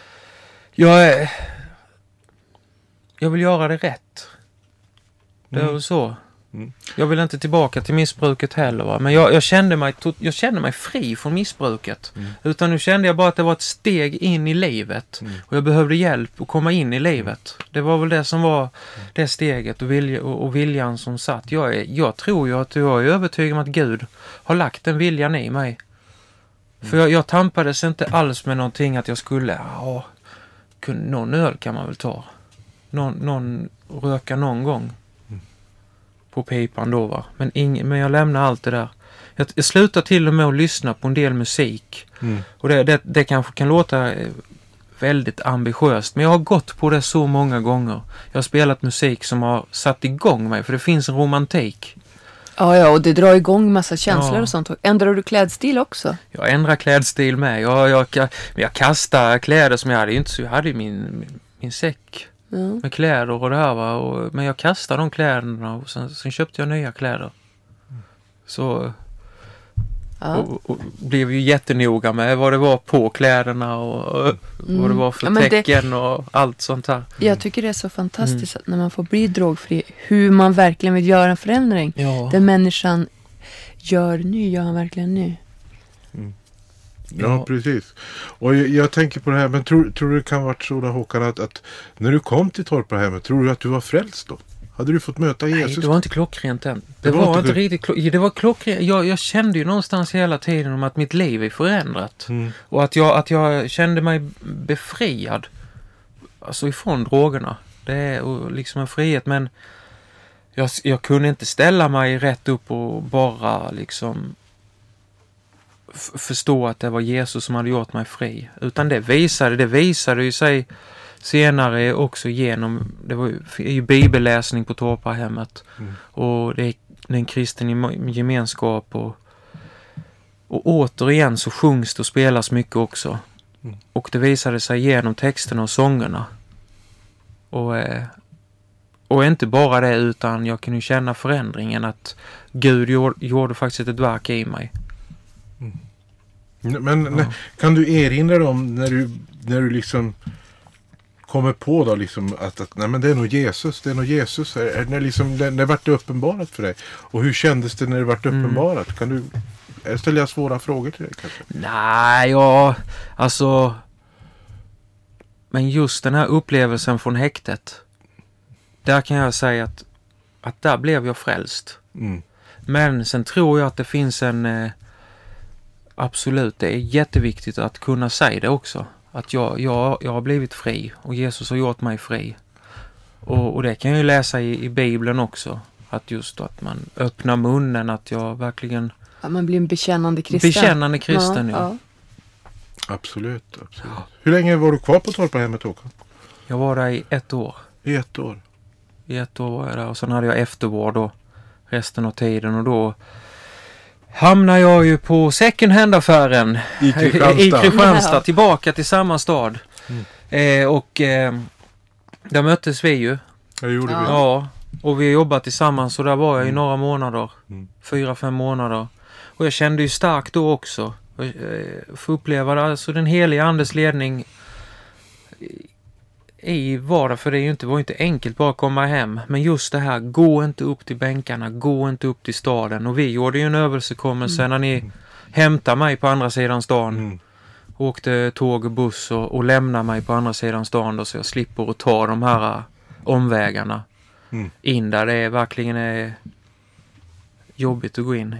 C: göra det rätt. Det är väl så. Jag vill inte tillbaka till missbruket heller, va? Men jag kände mig fri från missbruket. Utan nu kände jag bara att det var ett steg in i livet. Och jag behövde hjälp att komma in i livet. Det var väl det som var det steget och viljan som satt. Jag tror ju att jag är övertygad om att Gud har lagt den viljan i mig. För jag tampades inte alls med någonting att jag skulle någon öl kan man väl ta. Någon röka någon gång. På pipan då, va. Men jag lämnar allt det där. Jag slutar till och med att lyssna på en del musik. Och det kanske kan låta väldigt ambitiöst. Men jag har gått på det så många gånger. Jag har spelat musik som har satt igång mig. För det finns en romantik. Ja,
B: och det drar igång massa känslor och sånt. Ändrar du klädstil också?
C: Jag ändrar klädstil med. Jag kastar kläder som jag hade. Jag hade ju min säck. Med kläder och det här, va. Men jag kastade de kläderna och sen köpte jag nya kläder. Så Och blev ju jättenoga med vad det var på kläderna och vad det var för tecken och allt sånt här.
B: Jag tycker det är så fantastiskt att när man får bli drogfri, hur man verkligen vill göra en förändring. Ja. Den människan gör han verkligen nu.
A: Ja, precis. Och jag tänker på det här, men tror du det kan vara så då, Håkan, att när du kom till Torparhemmet, tror du att du var frälst då? Hade du fått möta Jesus?
C: Nej, det var inte klockrent än. Det var inte riktigt det var klockrent. Jag kände ju någonstans hela tiden om att mitt liv är förändrat. Och att jag kände mig befriad. Alltså ifrån drogerna. Det är liksom en frihet. Men jag kunde inte ställa mig rätt upp och bara liksom förstå att det var Jesus som hade gjort mig fri. Utan det visade ju sig senare också genom, det var ju bibelläsning på Torparhemmet och det är en kristen gemenskap och återigen så sjungs det och spelas mycket också. Och det visade sig genom texterna och sångerna. Och inte bara det, utan jag kunde känna förändringen att Gud gjorde faktiskt ett verk i mig.
A: Men kan du erinra dig om när du liksom kommer på då liksom att nej, men det är nog Jesus. När vart det uppenbarat för dig? Och hur kändes det när det vart uppenbarat? Kan du ställa svåra frågor till dig kanske?
C: Nej, alltså men just den här upplevelsen från häktet, där kan jag säga att där blev jag frälst. Men sen tror jag att det finns en absolut, det är jätteviktigt att kunna säga det också. Att jag har blivit fri och Jesus har gjort mig fri. Och det kan jag ju läsa i Bibeln också. Att just att man öppnar munnen, att jag verkligen...
B: Att man blir en bekännande kristen.
C: Bekännande kristen, ja.
A: Absolut. Hur länge var du kvar på Torparhemmet, Håkan?
C: Jag var där i 1 år.
A: I 1 år?
C: I 1 år var jag där och sen hade jag eftervård då resten av tiden och då hamnar jag ju på second hand-affären
A: i Kristianstad,
C: tillbaka till samma stad. Där möttes vi ju.
A: Det gjorde vi.
C: Ja, och vi har jobbat tillsammans och där var jag i några månader. 4-5 månader. Och jag kände ju starkt då också. Få uppleva det, alltså den heliga andes ledning i vardag, för det var ju inte enkelt bara att komma hem. Men just det här, gå inte upp till bänkarna, gå inte upp till staden. Och vi gjorde ju en överensstämmelse när ni hämtade mig på andra sidan stan. Åkte tåg och buss och lämnade mig på andra sidan stan då, så jag slipper att ta de här omvägarna in där det verkligen är jobbigt att gå in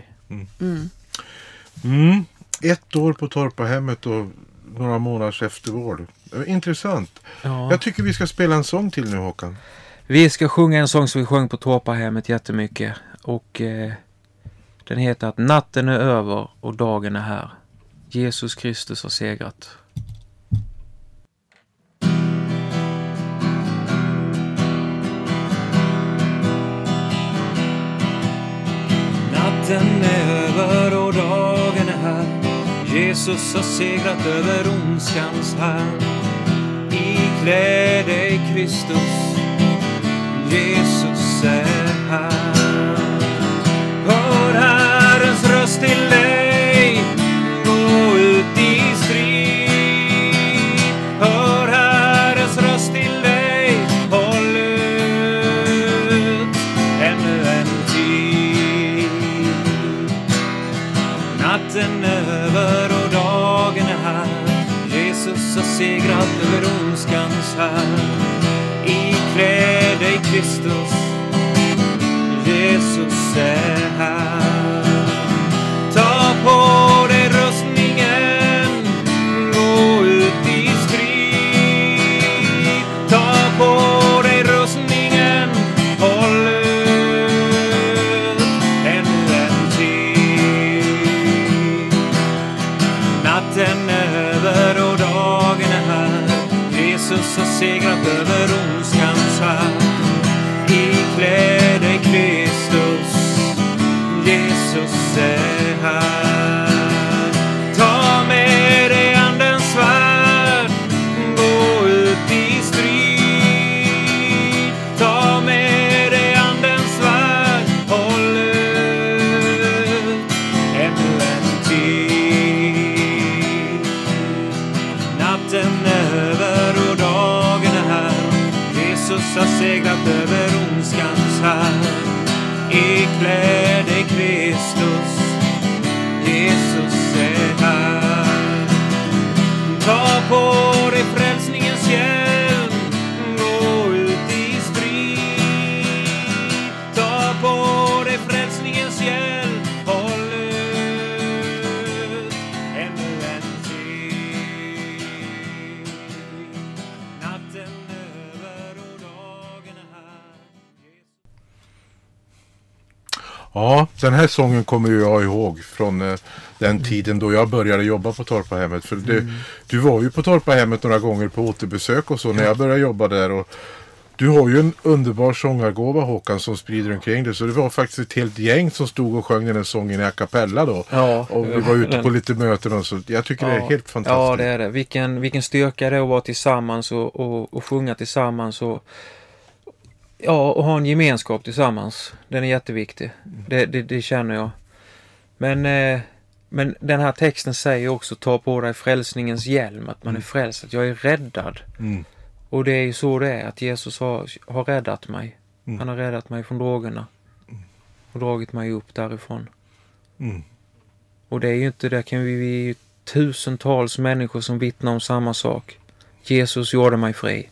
C: i.
A: 1 år på Torparhemmet och några månaders eftervård. Intressant. Ja. Jag tycker vi ska spela en sång till nu, Håkan.
C: Vi ska sjunga en sång som vi sjöng på Torparhemmet jättemycket. Och den heter att natten är över och dagen är här. Jesus Kristus har segrat.
D: Natten är över och dagen är här. Jesus har segrat över ondskans här. Ikläd dig Kristus, Jesus är här. Hör Herrens röst till dig, gå ut i strid. Hör Herrens röst till dig, håll ut ännu en tid. Natten är över och dagen är här. Jesus har segrat över ondskans här. Ikläd dig Kristus, Jesus är här. Ta på dig rustningen, gå ut i strid. Ta på dig rustningen, håll ut ännu en tid. Natten är över och dagen är här. Jesus har segrat över ondskans här. Ikläd dig Kristus, Jesus är här. Ta med dig andens svärd, gå ut i strid. Ta med dig andens svärd, håll ut ännu en tid. har seglat över ondskans här. Iklä dig Kristus, Jesus är här. Ta på dig frälsningens hjälm, gå ut i strid. Ta på dig frälsningens hjälm, håll ut ännu en tid. Natten över och dagen är här.
A: Ja, den här sången kommer ju jag ihåg från den tiden då jag började jobba på Torpahemmet. För du var ju på Torpahemmet några gånger på återbesök och så när jag började jobba där. Och du har ju en underbar sångargåva, Håkan, som sprider omkring det. Så det var faktiskt ett helt gäng som stod och sjöng den här sången i a cappella då.
C: Ja,
A: och vi var ute på lite möten och så. Jag tycker det är helt fantastiskt.
C: Ja, det är det. Vilken styrka det är att vara tillsammans och sjunga tillsammans och ha en gemenskap tillsammans. Den är jätteviktig. Det känner jag. Men den här texten säger också ta på dig frälsningens hjälm. Att man är frälst. Att jag är räddad. Och det är ju så det är. Att Jesus har räddat mig. Han har räddat mig från drogerna. Och dragit mig upp därifrån. Och det är ju inte, där kan vi tusentals människor som vittnar om samma sak. Jesus gjorde mig fri.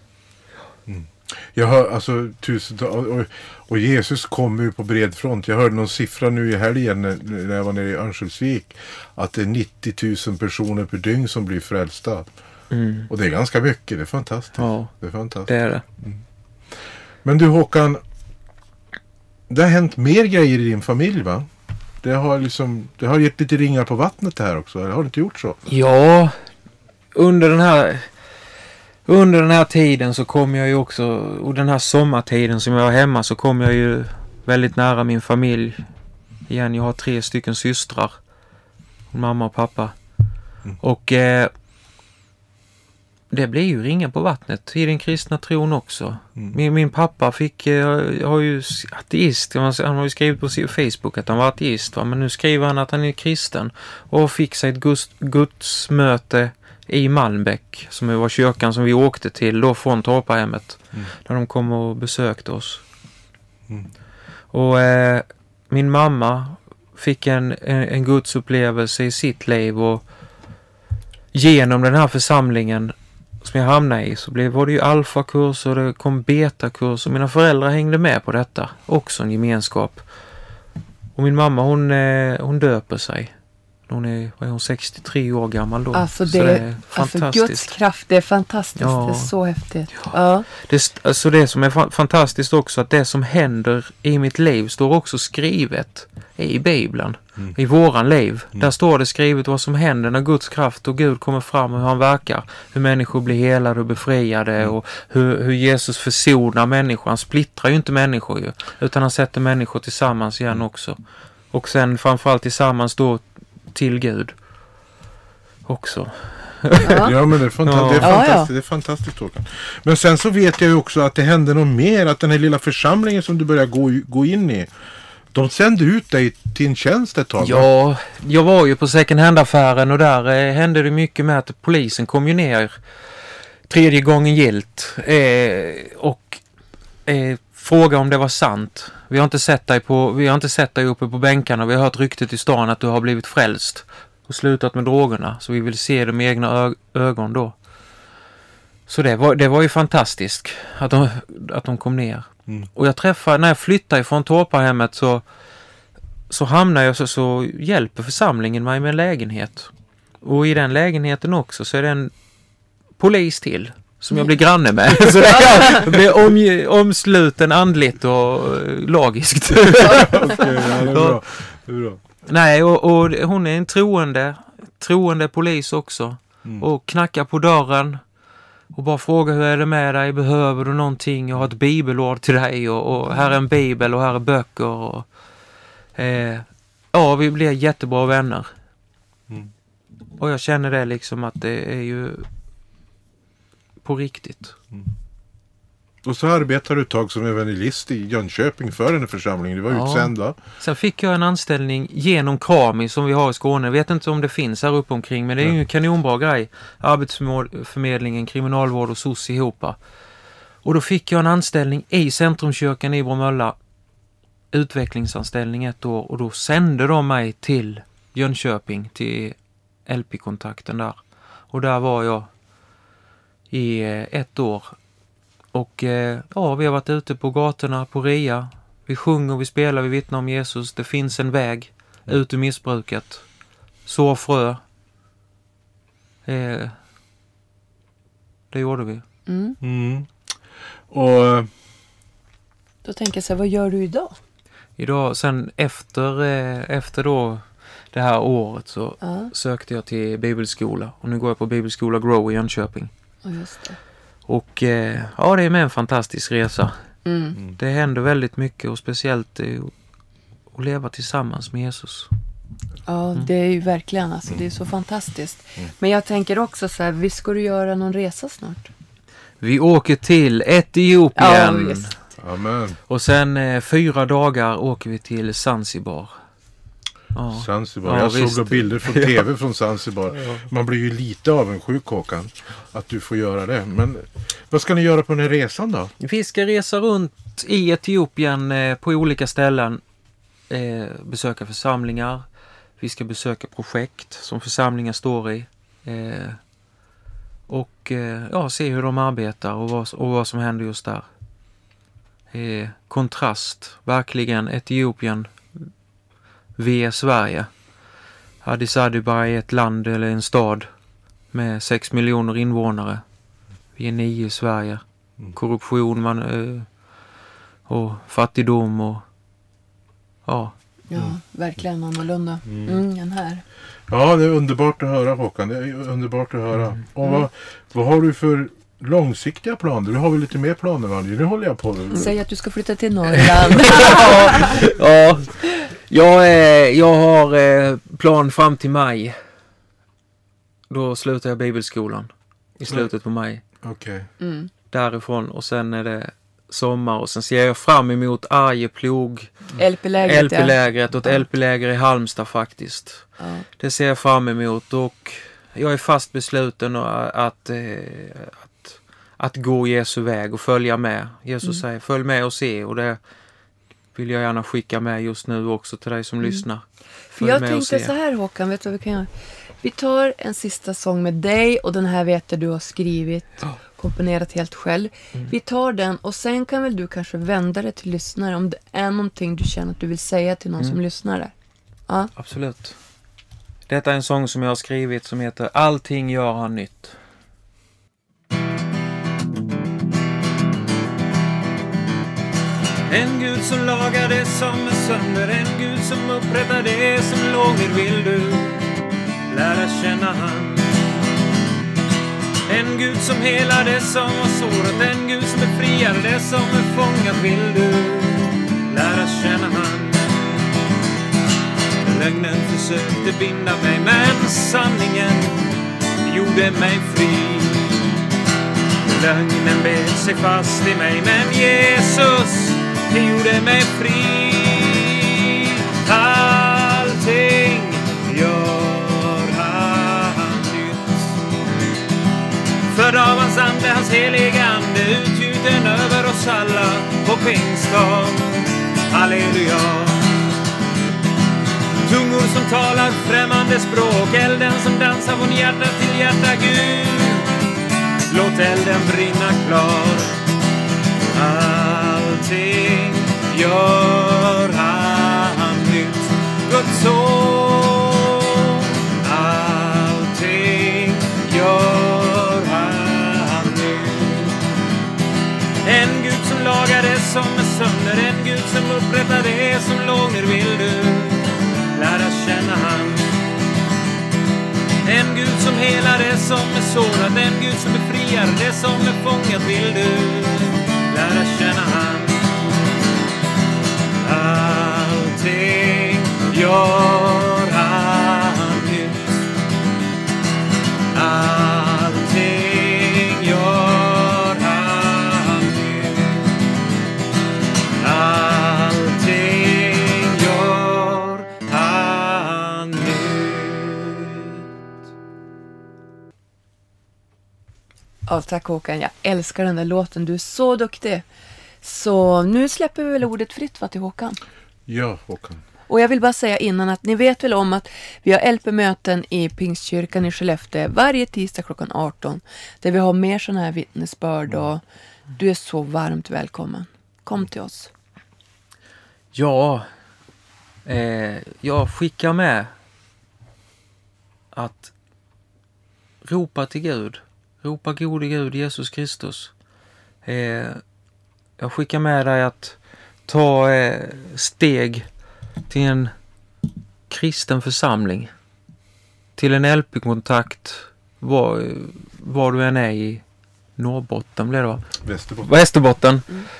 A: Jag hör alltså tusentals, och Jesus kommer ju på bred front. Jag hörde någon siffra nu i helgen när jag var nere i Örnsköldsvik att det är 90 000 personer per dygn som blir frälsta. Och det är ganska mycket, det är fantastiskt.
C: Ja,
A: det är fantastiskt.
C: Det är det.
A: Men du Håkan, det har hänt mer grejer i din familj, va? Det har gett lite ringar på vattnet här också, eller har det inte gjort så?
C: Ja, under den här tiden så kom jag ju också, och den här sommartiden som jag var hemma så kom jag ju väldigt nära min familj. Igen, jag har 3 stycken systrar. Mamma och pappa. Och det blir ju ringar på vattnet i den kristna tron också. Min pappa har ju ateist. Han har ju skrivit på sin Facebook att han var ateist. Men nu skriver han att han är kristen. Och fick sig ett gudsmöte i Malmbäck, som var kyrkan som vi åkte till då från Torpahemmet, där de kom och besökte oss. Och min mamma fick en gudsupplevelse i sitt liv, och genom den här församlingen som jag hamnade i så var det ju alfakurs och det kom betakurs, och mina föräldrar hängde med på detta, också en gemenskap. Och min mamma hon döper sig. Hon är 63 år gammal då.
B: Alltså
C: det är fantastiskt.
B: Alltså Guds kraft, det är fantastiskt. Ja. Det är så häftigt. Ja.
C: Det som är fantastiskt också, att det som händer i mitt liv står också skrivet i Bibeln. I våran liv. Där står det skrivet vad som händer när Guds kraft och Gud kommer fram och hur han verkar. Hur människor blir helade och befriade och hur Jesus försonar människor. Han splittrar ju inte människor ju, utan han sätter människor tillsammans igen också. Och sen framförallt tillsammans då till Gud också.
A: Ja, men det är fantastiskt. Det är fantastiskt, Håkan. Men sen så vet jag ju också att det hände något mer, att den här lilla församlingen som du började gå in i, de sände ut dig till en tjänst ett tag.
C: Ja, jag var ju på second hand-affären och där hände det mycket med att polisen kom ju ner 3:e gången gillt och fråga om det var sant. Vi har inte sett dig uppe på bänkarna. Vi har hört ryktet i stan att du har blivit frälst och slutat med drogerna. Så vi vill se det med egna ögon då. Så det var ju fantastiskt att de kom ner. Och när jag flyttade ifrån Torpahemmet så hamnar jag så hjälper församlingen mig med en lägenhet. Och i den lägenheten också så är det en polis till som jag blir granne med. Så jag blir omsluten andligt och logiskt.
A: Okej, det är bra.
C: Nej, och hon är en troende polis också. Och knackar på dörren och bara frågar hur är det med dig? Behöver du någonting? Jag har ett bibelord till dig och här är en bibel och här är böcker. Och, vi blir jättebra vänner. Och jag känner det liksom att det är ju på riktigt.
A: Och så arbetar du ett tag som evangelist i Jönköping för den här församlingen. Du var utsänd, va?
C: Sen fick jag en anställning genom Krami som vi har i Skåne. Jag vet inte om det finns här uppe omkring, men det är ju en kanonbra grej. Arbetsförmedlingen, kriminalvård och SOS ihop. Och då fick jag en anställning i Centrumkyrkan i Bromölla. Utvecklingsanställning 1 år. Och då sände de mig till Jönköping, till LP-kontakten där. Och där var jag i 1 år. Och ja, vi har varit ute på gatorna, på RIA. Vi sjunger, vi spelar, vi vittnar om Jesus. Det finns en väg ut ur missbruket. Så frö. Det gjorde vi.
A: Och
B: då tänker jag så här, vad gör du idag?
C: Idag, sen efter då det här året så sökte jag till bibelskola. Och nu går jag på bibelskola Grow i Jönköping.
B: Just det.
C: Och ja, det är med en fantastisk resa. Det händer väldigt mycket och speciellt att leva tillsammans med Jesus.
B: Ja, det är ju verkligen, alltså, det är så fantastiskt. Men jag tänker också så här, visst ska du göra någon resa snart?
C: Vi åker till Etiopien.
B: Ja,
A: amen.
C: Och sen 4 dagar åker vi till Zanzibar. Ja.
A: Zanzibar. Jag såg bilder från tv från Zanzibar. Man blir ju lite avundsjuk, Håkan, att du får göra det. Men vad ska ni göra på den här resan då?
C: Vi ska resa runt i Etiopien på olika ställen. Besöka församlingar. Vi ska besöka projekt som församlingar står i. Och se hur de arbetar och vad som händer just där. Kontrast, verkligen Etiopien via Sverige. Addis Abeba är ett land eller en stad med 6 miljoner invånare. Vi är 9 i Sverige. Korruption och fattigdom och ja.
B: Ja, verkligen annorlunda än här.
A: Ja, det är underbart att höra, Håkan. Det är underbart att höra. Och vad har du för långsiktiga planer? Du har väl lite mer planer, va? Nu håller jag på.
B: Säg att du ska flytta till Norrland.
C: Jag har plan fram till maj. Då slutar jag bibelskolan i slutet på maj.
A: Okej.
C: Därifrån och sen är det sommar och sen ser jag fram emot Arjeplog,
B: LP-lägret
C: och ett LP-läger i Halmstad faktiskt.
B: Ja.
C: Det ser jag fram emot och jag är fast besluten att gå Jesu väg och följa med. Jesus säger, följ med och se, och det vill jag gärna skicka med just nu också till dig som lyssnar.
B: För jag tänkte så här, Håkan, vet du vad vi kan göra? Vi tar en sista sång med dig, och den här vet du har skrivit, komponerat helt själv. Vi tar den och sen kan väl du kanske vända det till lyssnare om det är någonting du känner att du vill säga till någon som lyssnar där. Ja.
C: Absolut. Detta är en sång som jag har skrivit som heter Allting gör han nytt.
D: En Gud som lagar det som är sönder, en Gud som upprättar det som låger, vill du lära känna han. En Gud som helar det som var sårat, en Gud som befriar det som är fångat, vill du lära känna han. Lögnen försökte binda mig, men sanningen gjorde mig fri. Lögnen bet sig fast i mig, men Jesus gjorde mig fri. Allting gör han nytt. För av hans ande, hans heliga ande, utgjuten över oss alla på pingstdag. Halleluja. Tungor som talar främmande språk, elden som dansar från hjärta till hjärta, Gud. Låt elden brinna klar. Allting gör han nytt. Guds ord. Allting gör han nytt. En Gud som lagar det som är sönder, en Gud som upprättar det som låg ner, vill du lära känna han. En Gud som helar det som är sårat, en Gud som befriar det som är fångat, vill du lära känna han. Allting gör han nytt. Allting gör han nytt. Allting gör han nytt.
B: Ja, tack Håkan. Jag älskar den där låten. Du är så duktig. Så nu släpper vi väl ordet fritt till Håkan.
A: Ja, Håkan.
B: Och jag vill bara säga innan att ni vet väl om att vi har LP-möten i Pingstkyrkan i Skellefteå varje tisdag klockan 18. Där vi har mer sådana här vittnesbörd och du är så varmt välkommen. Kom till oss.
C: Ja, jag skickar med att ropa till Gud. Ropa gode Gud, Jesus Kristus. Jag skickar med dig att ta steg till en kristen församling. Till en LP-kontakt var du än är i Norrbotten blir det va? Västerbotten.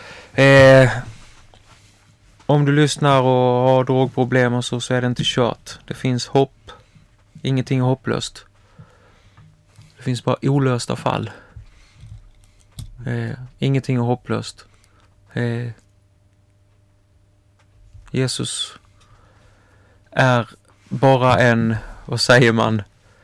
C: Om du lyssnar och har drogproblem och så är det inte kört. Det finns hopp. Ingenting är hopplöst. Det finns bara olösta fall. Ingenting är hopplöst. Jesus är bara vad säger man?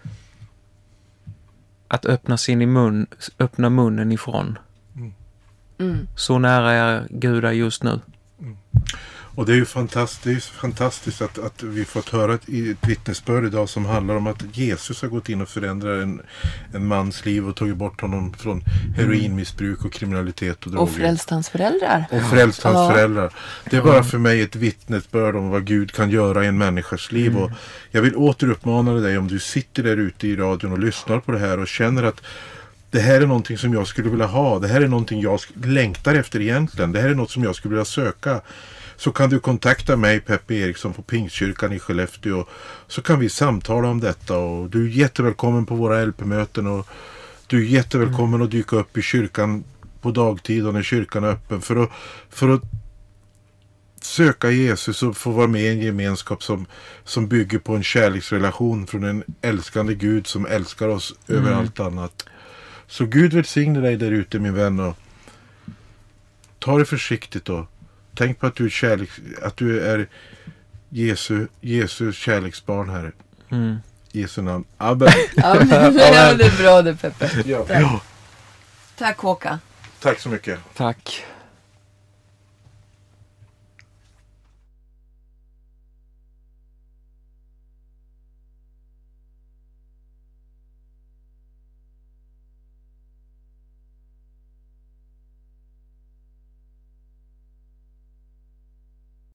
C: Att öppna munnen ifrån. Så nära är Gud just nu.
A: Och det är ju fantastiskt att vi fått höra ett vittnesbörd idag som handlar om att Jesus har gått in och förändrat en mans liv och tagit bort honom från heroinmissbruk och kriminalitet och droger.
B: Och frälst hans föräldrar.
A: Det är bara för mig ett vittnesbörd om vad Gud kan göra i en människas liv. Och jag vill åter uppmana dig, om du sitter där ute i radion och lyssnar på det här och känner att det här är någonting som jag skulle vilja ha. Det här är någonting jag längtar efter egentligen. Det här är något som jag skulle vilja söka. Så kan du kontakta mig, Peppe Eriksson, på Pingstkyrkan i Skellefteå. Så kan vi samtala om detta. Och du är jättevälkommen på våra LP-möten. Och du är jättevälkommen att dyka upp i kyrkan på dagtid och när kyrkan är öppen. För att söka Jesus och få vara med i en gemenskap som bygger på en kärleksrelation från en älskande Gud som älskar oss över allt annat. Så Gud välsigne dig där ute, min vän. Och ta det försiktigt då. Tänk på att du är Jesu kärleksbarn, Herre. Jesu namn. Amen.
B: Amen. Ja, det är bra det, Peppe.
A: Ja.
B: Tack Håkan.
A: Tack så mycket.
C: Tack.